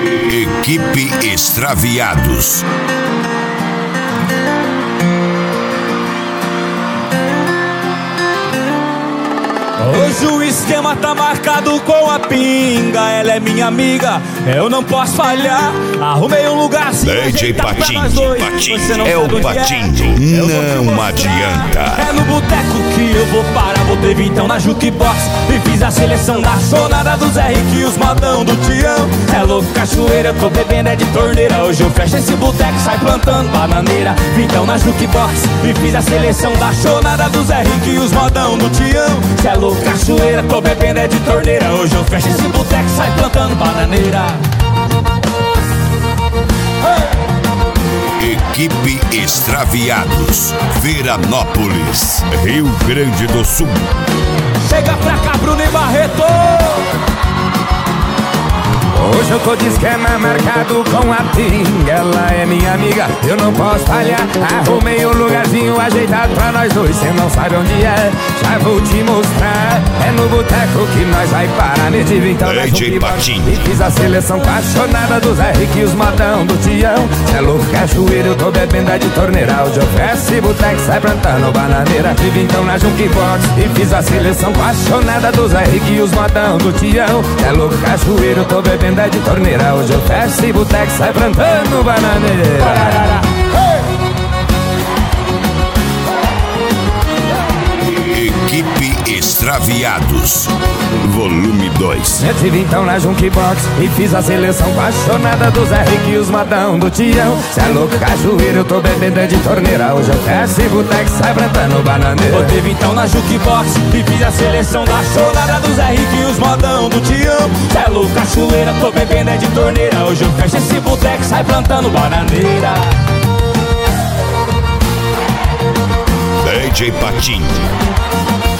Equipe Extraviados. Hoje o esquema tá marcado com a pinga. Ela é minha amiga, eu não posso falhar. Arrumei um lugarzinho DJ Patinho, é o Patinho, não adianta. É no boteco que eu vou parar. Botei vintão na jukebox e fiz a seleção da chonada do Zé Rick e os modão do Tião. É louco, cachoeira, eu tô bebendo é de torneira. Hoje eu fecho esse boteco, sai plantando bananeira. Vintão na jukebox e fiz a seleção da chonada do Zé Rick e os modão do Tião. Cê é louco, cachoeira, tô bebendo é de torneira. Hoje eu fecho esse boteco, sai plantando bananeira. Equipe Extraviados, Veranópolis, Rio Grande do Sul. Chega pra cá, Bruno e Barreto. Hoje eu tô de esquema marcado com a pinga. Ela é minha amiga, eu não posso falhar. Arrumei um lugarzinho ajeitado pra nós dois. Cê não sabe onde é, já vou te mostrar. É no boteco que nós vai parar. Nesse vintão da jukebox e fiz a seleção apaixonada do Zé Rick e os modão do Tião. Cê é louco, cachoeira, eu tô bebendo é de torneira. Hoje eu fecho esse boteco, sai plantando bananeira. E vintão na jukebox e fiz a seleção apaixonada do Zé Rick e os modão do Tião. Cê é louco, cachoeira, eu tô bebendo é de torneira. Hoje eu fecho esse boteco, sai plantando bananeira. Equipe Extraviados, volume 2. Nesse vintão na jukebox e fiz a seleção apaixonada do Zé Rick e os modão do Tião. Cê é louco, cachoeira, eu tô bebendo é de torneira. Hoje eu fecho esse boteco, sai plantando bananeira. Botei vintão na jukebox e fiz a seleção da chonada do Zé Rick e os modão do Tião. Cê é louco, cachoeira, tô bebendo é de torneira. Hoje eu fecho esse boteco, sai plantando bananeira. DJ Patinho.